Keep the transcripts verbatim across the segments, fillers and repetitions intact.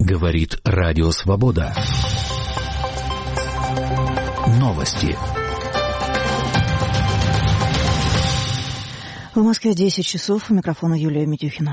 Говорит Радио Свобода. Новости. В Москве десять часов. У микрофона Юлия Медюхина.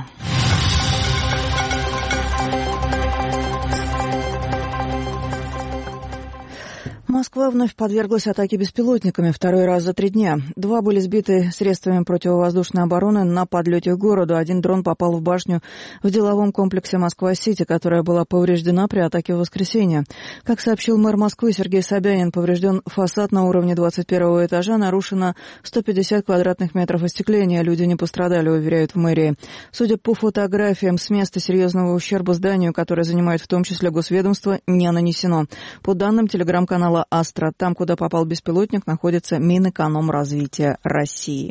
Москва вновь подверглась атаке беспилотниками второй раз за три дня. Два были сбиты средствами противовоздушной обороны на подлете к городу. Один дрон попал в башню в деловом комплексе Москва-Сити, которая была повреждена при атаке в воскресенье. Как сообщил мэр Москвы Сергей Собянин, поврежден фасад на уровне двадцать первого этажа, нарушено сто пятьдесят квадратных метров остекления. Люди не пострадали, уверяют в мэрии. Судя по фотографиям, с места серьезного ущерба зданию, которое занимает в том числе госведомство, не нанесено. По данным телеграм-канала «Астра», там, куда попал беспилотник, находится Минэкономразвития России.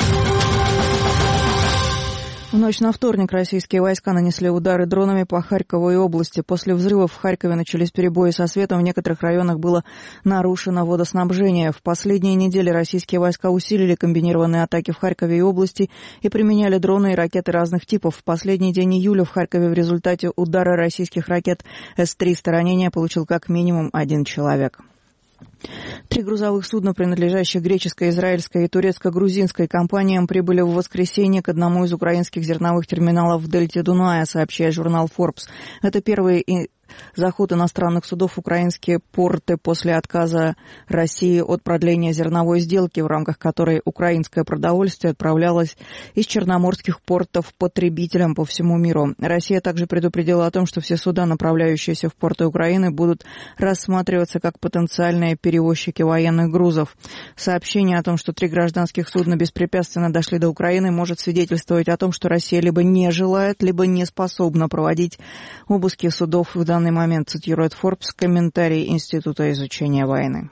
В ночь на вторник российские войска нанесли удары дронами по Харькову и области. После взрывов в Харькове начались перебои со светом. В некоторых районах было нарушено водоснабжение. В последние недели российские войска усилили комбинированные атаки в Харькове и области и применяли дроны и ракеты разных типов. В последний день июля в Харькове в результате удара российских ракет эс триста ранения получил как минимум один человек. Три грузовых судна, принадлежащих греческой, израильской и турецко-грузинской компаниям, прибыли в воскресенье к одному из украинских зерновых терминалов в дельте Дуная, сообщает журнал Forbes. Это первый заход иностранных судов в украинские порты после отказа России от продления зерновой сделки, в рамках которой украинское продовольствие отправлялось из черноморских портов потребителям по всему миру. Россия также предупредила о том, что все суда, направляющиеся в порты Украины, будут рассматриваться как потенциальные перевозчики военных грузов. Сообщение о том, что три гражданских судна беспрепятственно дошли до Украины, может свидетельствовать о том, что Россия либо не желает, либо не способна проводить обыски судов в данный момент, цитирует Forbes комментарий Института изучения войны.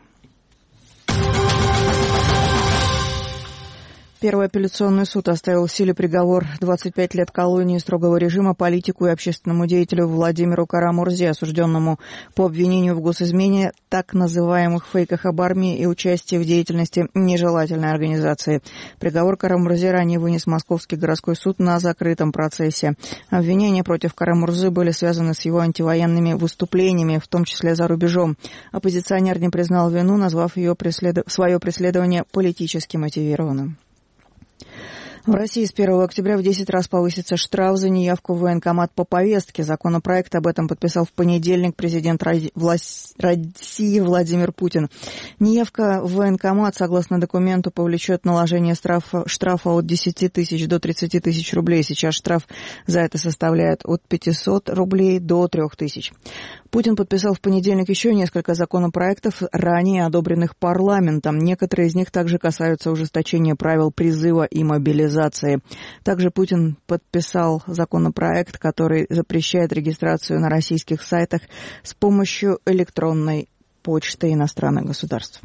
Первый апелляционный суд оставил в силе приговор двадцать пять лет колонии строгого режима политику и общественному деятелю Владимиру Кара-Мурзе, осужденному по обвинению в госизмене, так называемых фейках об армии и участии в деятельности нежелательной организации. Приговор Кара-Мурзе ранее вынес Московский городской суд на закрытом процессе. Обвинения против Кара-Мурзы были связаны с его антивоенными выступлениями, в том числе за рубежом. Оппозиционер не признал вину, назвав ее преслед... свое преследование политически мотивированным. В России с первого октября в десять раз повысится штраф за неявку в военкомат по повестке. Законопроект об этом подписал в понедельник президент России Владимир Путин. Неявка в военкомат, согласно документу, повлечет наложение штрафа, штрафа от десяти тысяч до тридцати тысяч рублей. Сейчас штраф за это составляет от пятисот рублей до трех тысяч. Путин подписал в понедельник еще несколько законопроектов, ранее одобренных парламентом. Некоторые из них также касаются ужесточения правил призыва и мобилизации. Также Путин подписал законопроект, который запрещает регистрацию на российских сайтах с помощью электронной почты иностранных государств.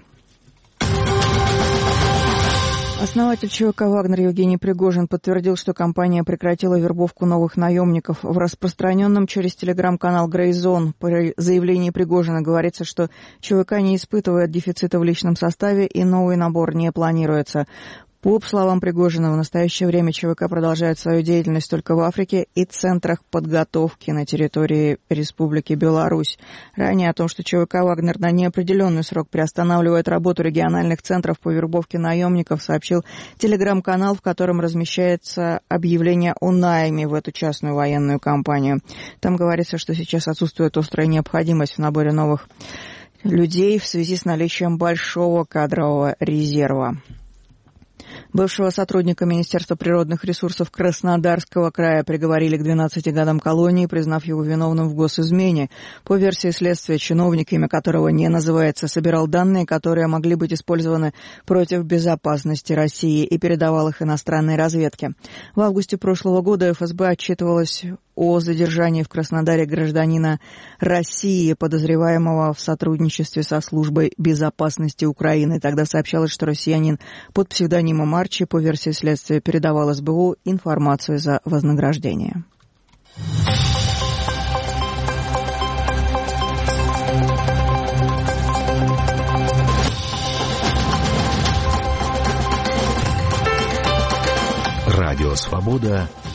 Основатель ЧВК «Вагнер» Евгений Пригожин подтвердил, что компания прекратила вербовку новых наемников. В распространенном через телеграм-канал «Грейзон» при заявлении Пригожина говорится, что ЧВК не испытывает дефицита в личном составе и новый набор не планируется. По словам Пригожина, в настоящее время ЧВК продолжает свою деятельность только в Африке и центрах подготовки на территории Республики Беларусь. Ранее о том, что ЧВК «Вагнер» на неопределенный срок приостанавливает работу региональных центров по вербовке наемников, сообщил телеграм-канал, в котором размещается объявление о найме в эту частную военную компанию. Там говорится, что сейчас отсутствует острая необходимость в наборе новых людей в связи с наличием большого кадрового резерва. Бывшего сотрудника Министерства природных ресурсов Краснодарского края приговорили к двенадцати годам колонии, признав его виновным в госизмене. По версии следствия, чиновник, имя которого не называется, собирал данные, которые могли быть использованы против безопасности России, и передавал их иностранной разведке. В августе прошлого года эф эс бэ отчитывалась о задержании в Краснодаре гражданина России, подозреваемого в сотрудничестве со службой безопасности Украины. Тогда сообщалось, что россиянин под псевдонимом Арчи, по версии следствия, передавал эс бэ у информацию за вознаграждение. Радио «Свобода»